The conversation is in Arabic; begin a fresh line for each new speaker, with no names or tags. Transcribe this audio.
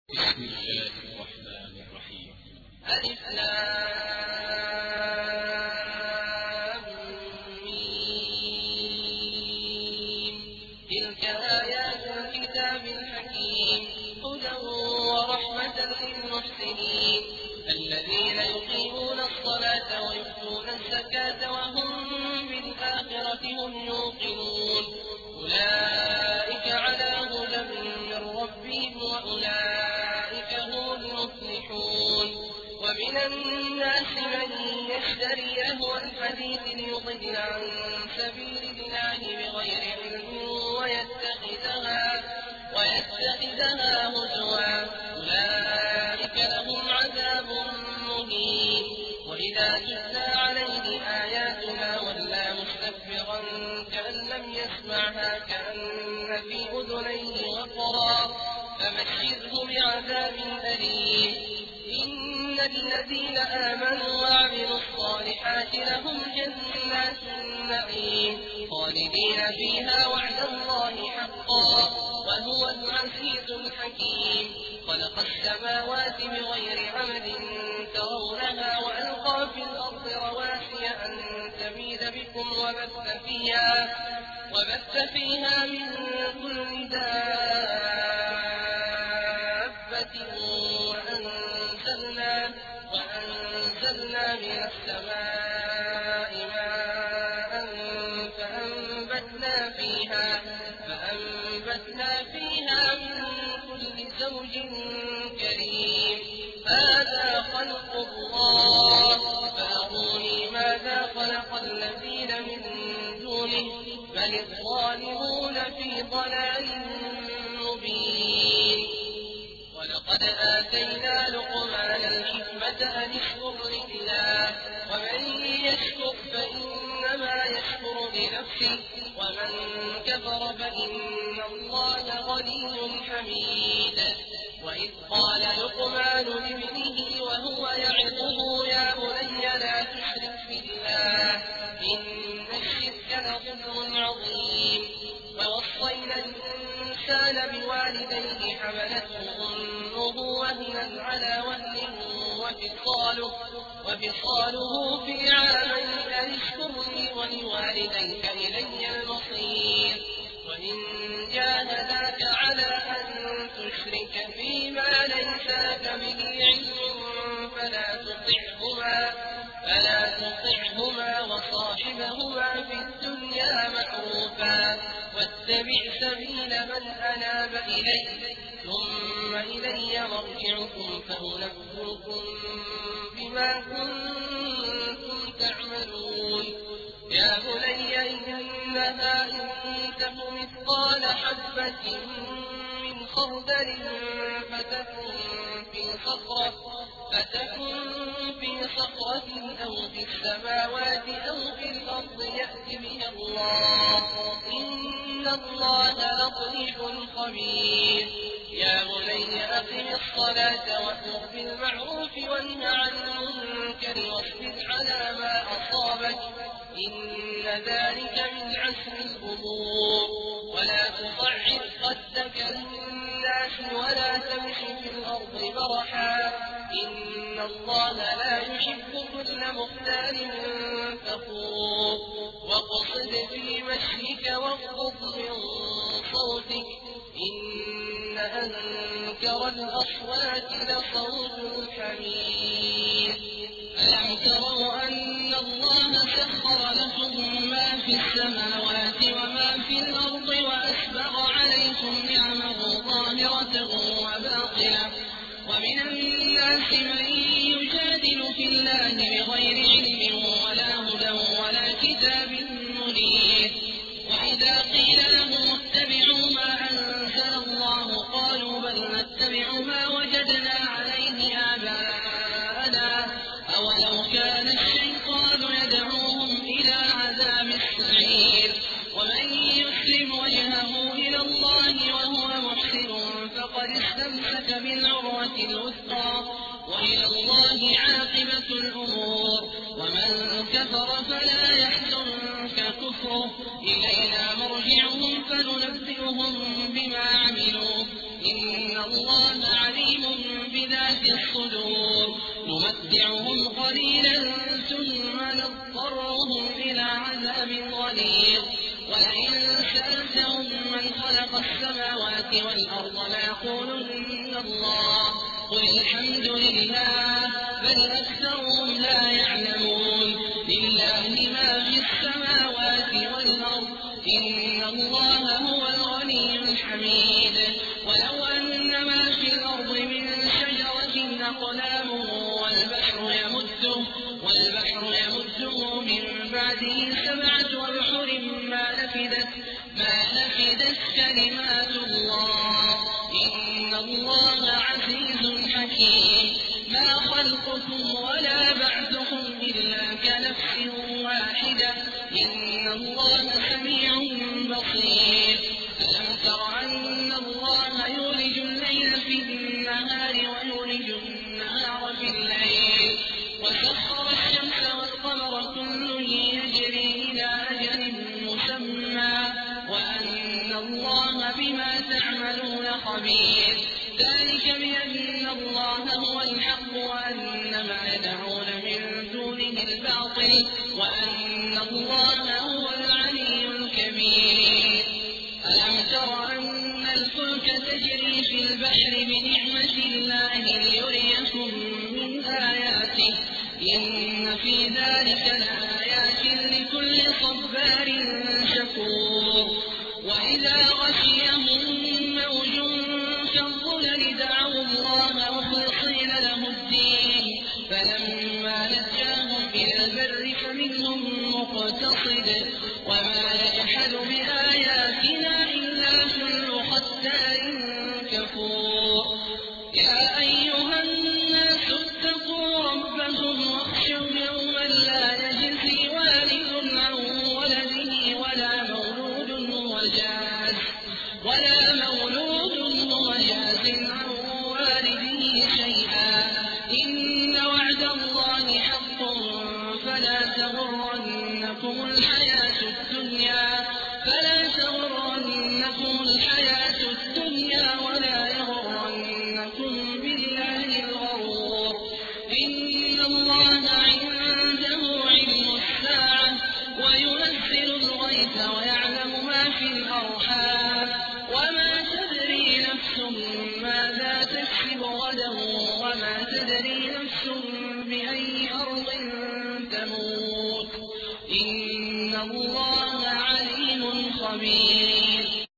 بسم الله الرحمن الرحيم.
ألف لام ميم. تلك آيات الكتاب الحكيم هدى ورحمة للمحسنين الذين يقيمون الصلاة ويؤتون الزكاة وهم بالآخرة هم يوقنون أولئك على هدى من ربهم وأولئك هم المفلحون. ومن الناس من يشتري لهو الحديث ليضل عن سبيل الله بغير علم ويتخذها هزوا أولئك لهم عذاب مهين. وإذا تتلى عليه آياتنا ولى مستكبرا كأن لم يسمعها كأن في أذنيه وقرا فبشره بعذاب أليم. إن الذين آمنوا وعملوا الصالحات لهم جنات النعيم خالدين فيها وعد الله حقا وهو العزيز الحكيم. خلق السماوات بغير عمد ترونها وألقى في الأرض رواسي أن تميد بكم وبث فيها من كل دابة وأنزلنا من السماء ماء فأنبتنا فيها من كل زوج كريم. هذا خلق الله فأروني ماذا خلق الذين من دونه بل الظالمون في ضلال مبين. ولقد آتينا لقمان الحكمة أن اشكر لله ومن يشكر فإنما يشكر لنفسه ومن كفر فإن الله غني حميد. وإذ قال لقمان لابنه وهو يعظه يا بني لا تشرك بالله إن الشرك لظلم عظيم. ووصينا الإنسان بوالديه حملته أمه وهنا على وهن وفصاله في عامين أن اشكر لي ولوالديك إلي المصير. وإن جاهداك على أن تشرك بما ليس لك به علم فلا تطعهما وصاحبهما في الدنيا معروفا واتبع سبيل من أناب إلي ثم إلي مرجعكم فأنبئكم بما كنتم تعملون. يا بني إنها إن تك مثقال حبة من خردل فتكن في صخرة أو في السماوات أو في الأرض يأت بها الله إن الله لطيف خبير. يا بني أقم الصلاة وأمر بالمعروف وانه عن المنكر واصبر على ما أصابك إن ذلك من عزم الأمور. ولا تصعر خدك للناس ولا تمش في الأرض مرحا إن الله لا يحب كل مختال فخور. واقصد في مشيك واغضض من صوتك إن أنكر الأصوات لصوت الحمير. ألم تروا أن الله سخر لكم ما في السماوات وما في الأرض وأسبغ عليكم نعمه ظاهرة وباطنة ومن الناس من يجادل في الله بغير علم ولا هدى ولا كتاب منير. وإذا قيل لهم اتبعوا ما أنزل الله قالوا بل نتبع ما وجدنا عليه آباءنا أولو كان الشيطان يدعوهم إلى عذاب السعير. ومن يسلم وجهه إلى الله وهو محسن فقد استمسك بالعروة الوثقى وإلى الله عاقبة الأمور. ومن كفر فلا يحزنك كفره إلينا مرجعهم فننبئهم بما عملوا إن الله عليم الصدور نمتعهم قليلا ثم نضطرهم إلى عذاب غليظ ولئن سألتهم من خلق السماوات والأرض ليقولن الله قل الحمد لله بل أكثرهم لا يعلمون لله ما في السماوات والأرض إن الله هو الغني الحميد ولو أن ما في الأرض من شجرة أقلام والبحر يمده من بعده 7 أبحر ما نفدت كلمات الله إن الله عزيز حكيم ما خلقكم ولا بعثكم إلا كنفس واحدة إن الله سميع بصير ألم تر أن الله يولج الليل في النهار ويولج النهار في الليل وسخر الشمس والقمر كل يجري إلى أجل مسمى وأن الله بما تعملون خبير ذلك بأن الله هو الحق وأن ما يدعون من دونه الباطل وأن الله هو العلي الكبير ألم تر أن الفلك تجري في البحر بنعمة الله ليريكم من آياته إن في ذلك لآيات لكل صبار شكور وإذا غشيهم موج كالظلل دعوا الله مخلصين له الدين فلما نجاهم إلى البر فمنهم مقتصد وما يجحد بآياتنا إلا كل ختار كفور يا أيها الناس اتقوا ربكم واخشوا يوما لا يجزي والد عن ولده ولا مولود هو جاز عن والده شيئا إن وعد الله حق فلا تغرنكم الحياة الدنيا ولا يغرنكم بالله الغرور إن الله عنده علم الساعة وينزل الغيث ويعلم ما في الأرحام وما تدري نفس ماذا تكسب غدا وما تدري نفس بأي أرض تموت إن الله عليم خبير